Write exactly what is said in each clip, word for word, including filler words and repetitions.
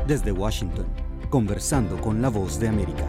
Desde Washington, conversando con la voz de América.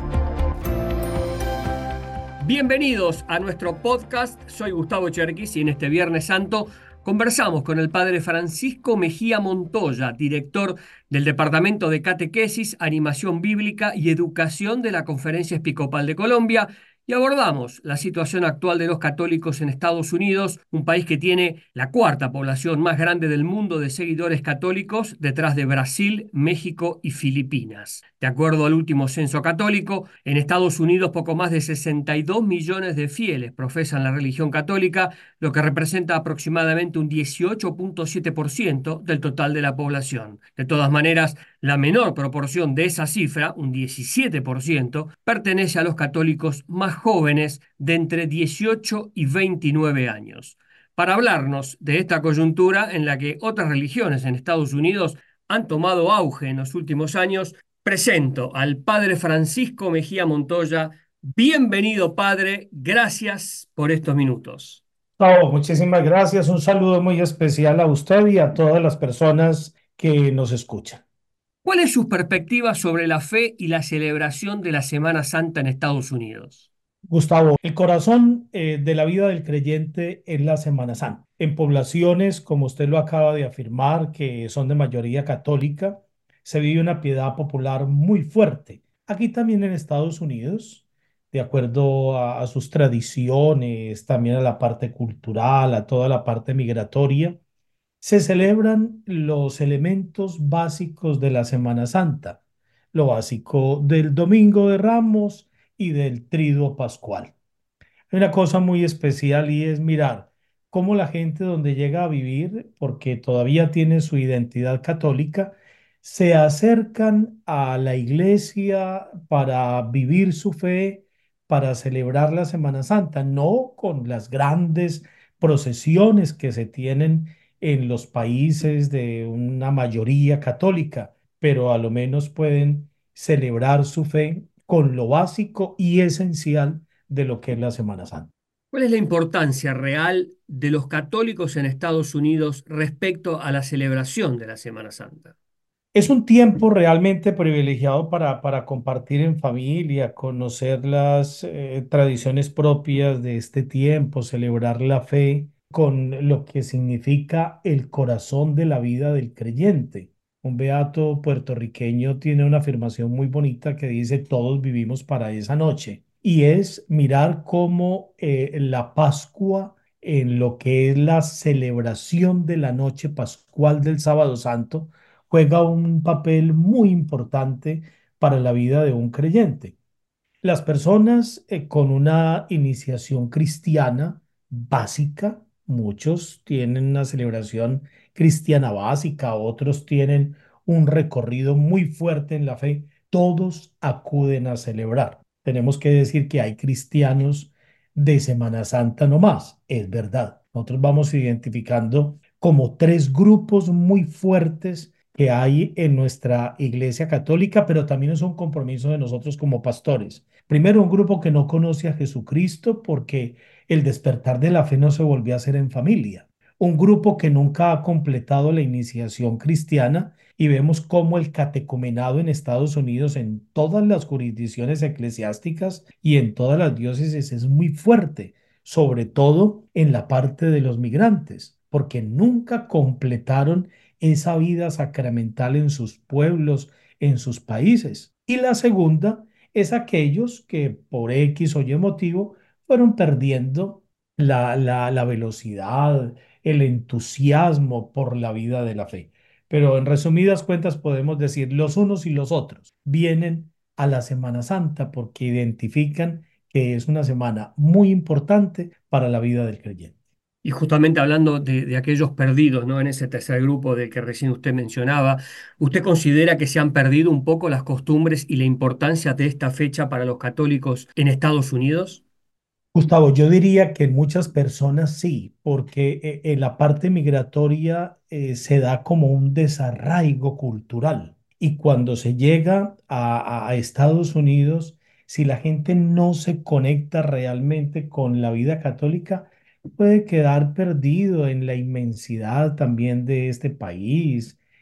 Bienvenidos a nuestro podcast. Soy Gustavo Cherkis y en este Viernes Santo conversamos con el padre Francisco Mejía Montoya, director del Departamento de Catequesis, Animación Bíblica y Educación de la Conferencia Episcopal de Colombia, y abordamos la situación actual de los católicos en Estados Unidos, un país que tiene la cuarta población más grande del mundo de seguidores católicos, detrás de Brasil, México y Filipinas. De acuerdo al último censo católico, en Estados Unidos poco más de sesenta y dos millones de fieles profesan la religión católica, lo que representa aproximadamente un dieciocho punto siete por ciento del total de la población. De todas maneras, la menor proporción de esa cifra, un diecisiete por ciento, pertenece a los católicos más jóvenes de entre dieciocho y veintinueve años. Para hablarnos de esta coyuntura en la que otras religiones en Estados Unidos han tomado auge en los últimos años, presento al padre Francisco Mejía Montoya. Bienvenido, padre. Gracias por estos minutos. Oh, muchísimas gracias. Un saludo muy especial a usted y a todas las personas que nos escuchan. ¿Cuál es su perspectiva sobre la fe y la celebración de la Semana Santa en Estados Unidos? Gustavo, el corazón eh, de la vida del creyente es la Semana Santa. En poblaciones, como usted lo acaba de afirmar, que son de mayoría católica, se vive una piedad popular muy fuerte. Aquí también en Estados Unidos, de acuerdo a, a sus tradiciones, también a la parte cultural, a toda la parte migratoria, se celebran los elementos básicos de la Semana Santa, lo básico del Domingo de Ramos y del Triduo Pascual. Hay una cosa muy especial y es mirar cómo la gente donde llega a vivir, porque todavía tiene su identidad católica, se acercan a la iglesia para vivir su fe, para celebrar la Semana Santa, no con las grandes procesiones que se tienen en los países de una mayoría católica, pero a lo menos pueden celebrar su fe con lo básico y esencial de lo que es la Semana Santa. ¿Cuál es la importancia real de los católicos en Estados Unidos respecto a la celebración de la Semana Santa? Es un tiempo realmente privilegiado para, para compartir en familia, conocer las eh, tradiciones propias de este tiempo, celebrar la fe con lo que significa el corazón de la vida del creyente. Un beato puertorriqueño tiene una afirmación muy bonita que dice, todos vivimos para esa noche. Y es mirar cómo eh, la Pascua, en lo que es la celebración de la noche pascual del Sábado Santo, juega un papel muy importante para la vida de un creyente. Las personas eh, con una iniciación cristiana básica, muchos tienen una celebración cristiana básica, otros tienen un recorrido muy fuerte en la fe, todos acuden a celebrar. Tenemos que decir que hay cristianos de Semana Santa no más, es verdad. Nosotros vamos identificando como tres grupos muy fuertes que hay en nuestra Iglesia Católica, pero también es un compromiso de nosotros como pastores. Primero, un grupo que no conoce a Jesucristo porque el despertar de la fe no se volvió a hacer en familia. Un grupo que nunca ha completado la iniciación cristiana y vemos cómo el catecumenado en Estados Unidos, en todas las jurisdicciones eclesiásticas y en todas las diócesis es muy fuerte, sobre todo en la parte de los migrantes, porque nunca completaron esa vida sacramental en sus pueblos, en sus países. Y la segunda es aquellos que por X o Y motivo fueron perdiendo la, la, la velocidad, el entusiasmo por la vida de la fe. Pero en resumidas cuentas podemos decir los unos y los otros vienen a la Semana Santa porque identifican que es una semana muy importante para la vida del creyente. Y justamente hablando de, de aquellos perdidos, ¿no? En ese tercer grupo del que recién usted mencionaba, ¿usted considera que se han perdido un poco las costumbres y la importancia de esta fecha para los católicos en Estados Unidos? Gustavo, yo diría que en muchas personas sí, porque eh, en la parte migratoria eh, se da como un desarraigo cultural. Y cuando se llega a, a Estados Unidos, si la gente no se conecta realmente con la vida católica, puede quedar perdido en la inmensidad también de este país,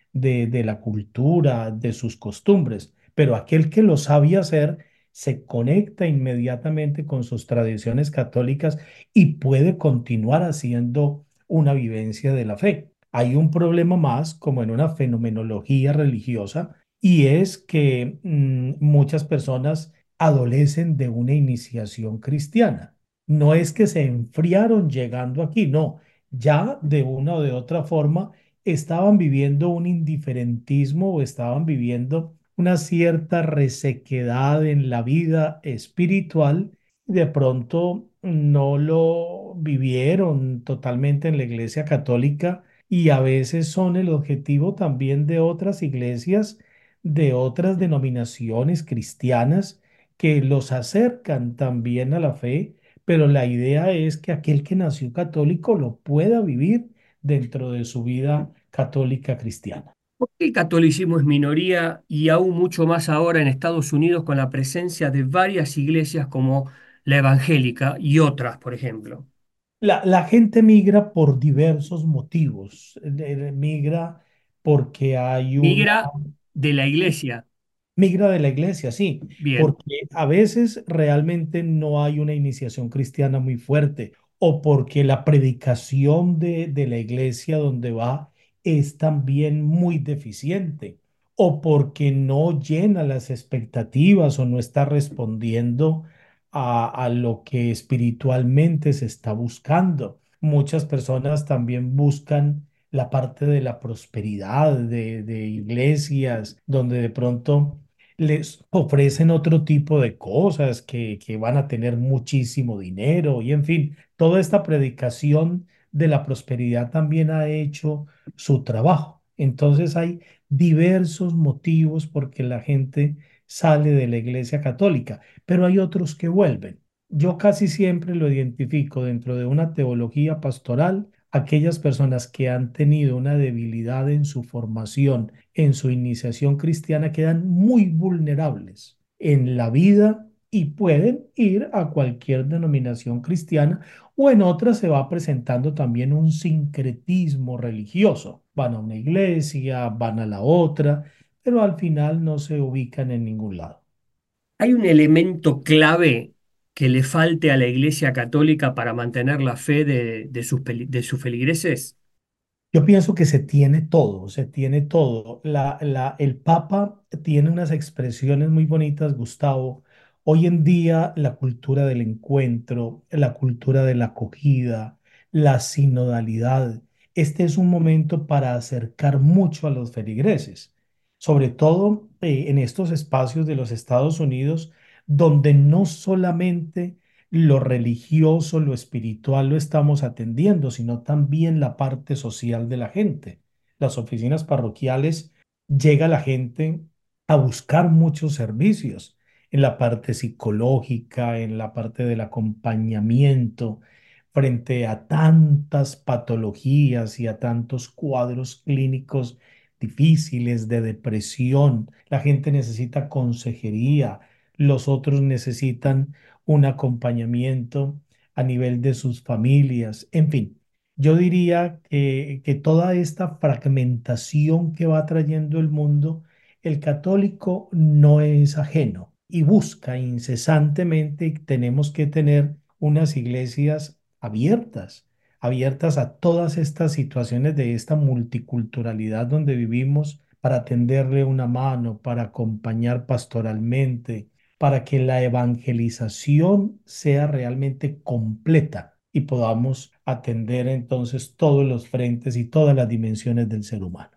de, de la cultura, de sus costumbres, pero aquel que lo sabe hacer se conecta inmediatamente con sus tradiciones católicas y puede continuar haciendo una vivencia de la fe. Hay un problema más, como en una fenomenología religiosa, y es que mm, muchas personas adolecen de una iniciación cristiana. No es que se enfriaron llegando aquí, no, ya de una o de otra forma estaban viviendo un indiferentismo o estaban viviendo una cierta resequedad en la vida espiritual. De pronto no lo vivieron totalmente en la Iglesia Católica y a veces son el objetivo también de otras iglesias, de otras denominaciones cristianas que los acercan también a la fe, pero la idea es que aquel que nació católico lo pueda vivir dentro de su vida católica cristiana. ¿Por qué el catolicismo es minoría y aún mucho más ahora en Estados Unidos con la presencia de varias iglesias como la evangélica y otras, por ejemplo? La, la gente migra por diversos motivos. Eh, eh, Migra porque hay una Migra de la iglesia. Migra de la iglesia, sí, Bien. porque a veces realmente no hay una iniciación cristiana muy fuerte o porque la predicación de, de la iglesia donde va es también muy deficiente o porque no llena las expectativas o no está respondiendo a, a lo que espiritualmente se está buscando. Muchas personas también buscan la parte de la prosperidad, de, de iglesias donde de pronto les ofrecen otro tipo de cosas que, que van a tener muchísimo dinero y en fin, toda esta predicación de la prosperidad también ha hecho su trabajo. Entonces hay diversos motivos por que la gente sale de la Iglesia Católica, pero hay otros que vuelven. Yo casi siempre lo identifico dentro de una teología pastoral, aquellas personas que han tenido una debilidad en su formación, en su iniciación cristiana, quedan muy vulnerables en la vida y pueden ir a cualquier denominación cristiana o en otras se va presentando también un sincretismo religioso. Van a una iglesia, van a la otra, pero al final no se ubican en ningún lado. ¿Hay un elemento clave que le falte a la iglesia católica para mantener la fe de, de sus, peli- de sus feligreses? Yo pienso que se tiene todo, se tiene todo. La, la, el Papa tiene unas expresiones muy bonitas, Gustavo. Hoy en día la cultura del encuentro, la cultura de la acogida, la sinodalidad, este es un momento para acercar mucho a los feligreses, sobre todo eh, en estos espacios de los Estados Unidos, donde no solamente lo religioso, lo espiritual lo estamos atendiendo, sino también la parte social de la gente. Las oficinas parroquiales llega la gente a buscar muchos servicios en la parte psicológica, en la parte del acompañamiento frente a tantas patologías y a tantos cuadros clínicos difíciles de depresión. La gente necesita consejería, los otros necesitan un acompañamiento a nivel de sus familias, en fin. Yo diría que, que toda esta fragmentación que va trayendo el mundo, el católico no es ajeno y busca incesantemente, y tenemos que tener unas iglesias abiertas, abiertas a todas estas situaciones de esta multiculturalidad donde vivimos para tenderle una mano, para acompañar pastoralmente, para que la evangelización sea realmente completa y podamos atender entonces todos los frentes y todas las dimensiones del ser humano.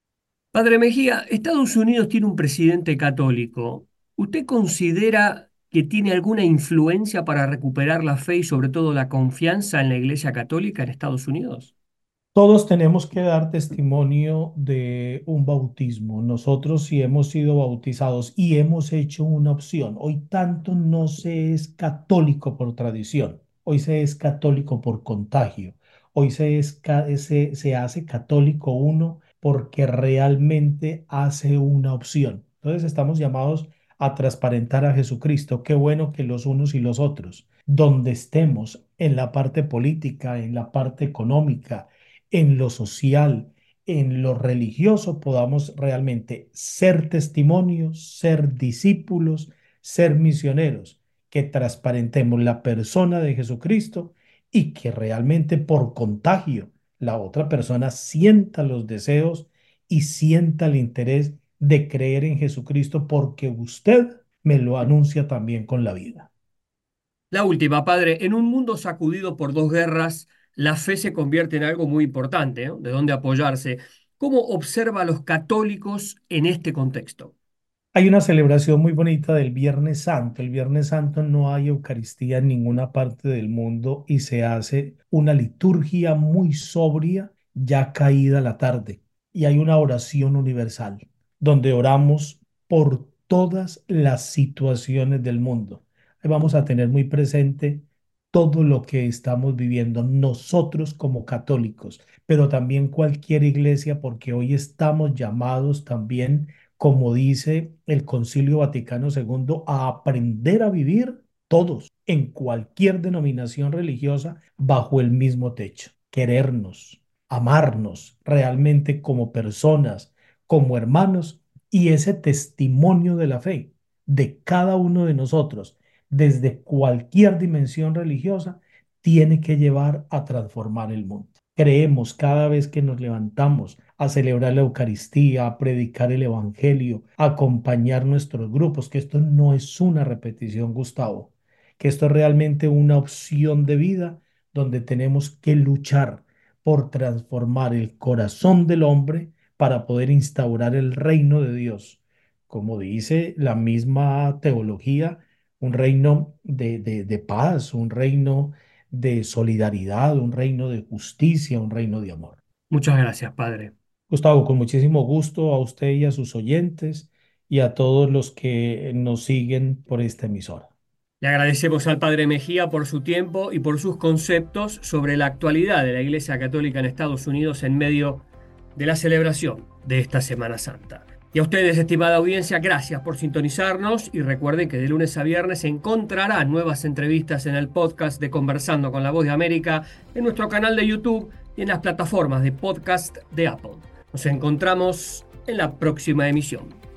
Padre Mejía, Estados Unidos tiene un presidente católico. ¿Usted considera que tiene alguna influencia para recuperar la fe y sobre todo la confianza en la Iglesia Católica en Estados Unidos? Todos tenemos que dar testimonio de un bautismo. Nosotros si hemos sido bautizados y hemos hecho una opción. Hoy tanto no se es católico por tradición, hoy se es católico por contagio. Hoy se, es, ca- se, se hace católico uno porque realmente hace una opción. Entonces estamos llamados a transparentar a Jesucristo. Qué bueno que los unos y los otros, donde estemos en la parte política, en la parte económica, en lo social, en lo religioso podamos realmente ser testimonios, ser discípulos, ser misioneros, que transparentemos la persona de Jesucristo y que realmente por contagio la otra persona sienta los deseos y sienta el interés de creer en Jesucristo porque usted me lo anuncia también con la vida. La última, padre, en un mundo sacudido por dos guerras, la fe se convierte en algo muy importante, ¿no? De dónde apoyarse. ¿Cómo observa a los católicos en este contexto? Hay una celebración muy bonita del Viernes Santo. El Viernes Santo no hay Eucaristía en ninguna parte del mundo y se hace una liturgia muy sobria ya caída la tarde. Y hay una oración universal donde oramos por todas las situaciones del mundo. Ahí vamos a tener muy presente todo lo que estamos viviendo nosotros como católicos, pero también cualquier iglesia, porque hoy estamos llamados también, como dice el Concilio Vaticano segundo, a aprender a vivir todos en cualquier denominación religiosa bajo el mismo techo. Querernos, amarnos realmente como personas, como hermanos, y ese testimonio de la fe de cada uno de nosotros desde cualquier dimensión religiosa tiene que llevar a transformar el mundo. Creemos cada vez que nos levantamos a celebrar la Eucaristía, a predicar el Evangelio, a acompañar nuestros grupos, que esto no es una repetición, Gustavo, que esto es realmente una opción de vida donde tenemos que luchar por transformar el corazón del hombre para poder instaurar el reino de Dios. Como dice la misma teología, un reino de, de, de paz, un reino de solidaridad, un reino de justicia, un reino de amor. Muchas gracias, padre. Gustavo, con muchísimo gusto a usted y a sus oyentes y a todos los que nos siguen por esta emisora. Le agradecemos al padre Mejía por su tiempo y por sus conceptos sobre la actualidad de la Iglesia Católica en Estados Unidos en medio de la celebración de esta Semana Santa. Y a ustedes, estimada audiencia, gracias por sintonizarnos y recuerden que de lunes a viernes encontrarán nuevas entrevistas en el podcast de Conversando con la Voz de América, en nuestro canal de YouTube y en las plataformas de podcast de Apple. Nos encontramos en la próxima emisión.